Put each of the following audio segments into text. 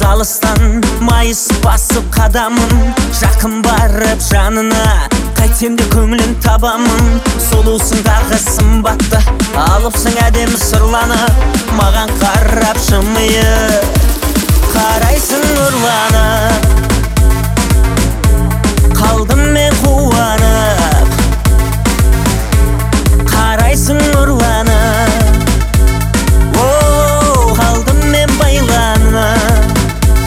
алыстан майыс басып қадамын, жақын барып жанына қайтсем де көңілін табамын. Сұлусың дағы сымбатты, алыпсың әдемі сырланып, маған қарап жымиып қарайсың нұрланып. Қалдым мен қуанып, қарайсың нұрланып. Оу, қалдым мен байланып.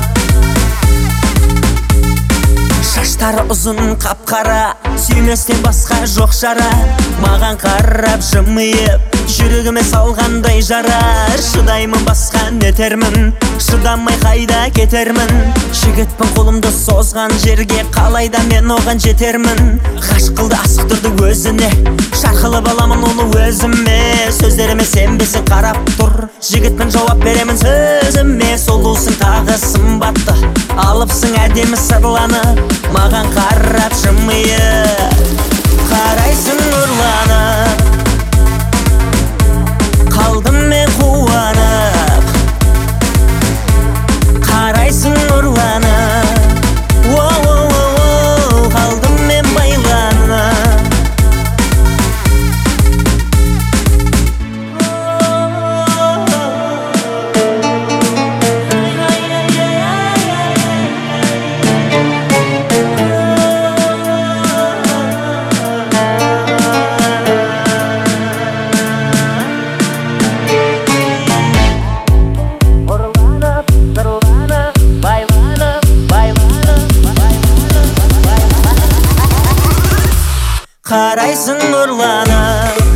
Шаштары ұзын қап-қара, сүйместен басқа жоқ шара. Маған қарап жымиып, жүрегіме салғандай жарар. Шыдаймын басқа нетермін, шыдамай қайда кетермін. Жігітпін қолымды созған жерге, қалайда мен оған жетермін. Ғашық қылды асықтырды өзіне, шарқылып аламын оны өзіме. Сөздеріме сенбесін қарап тұр, жігітпін жауап беремін сөзіме. Сұлусың тағы сымбатты, алыпсың әдемі сырланып, маған қарап жымиып қарайсың нұрланып. Қалдым мен қуанып, қарайсың нұрланып. Оу, қалдым мен байланып. Қарайсың нұрланып.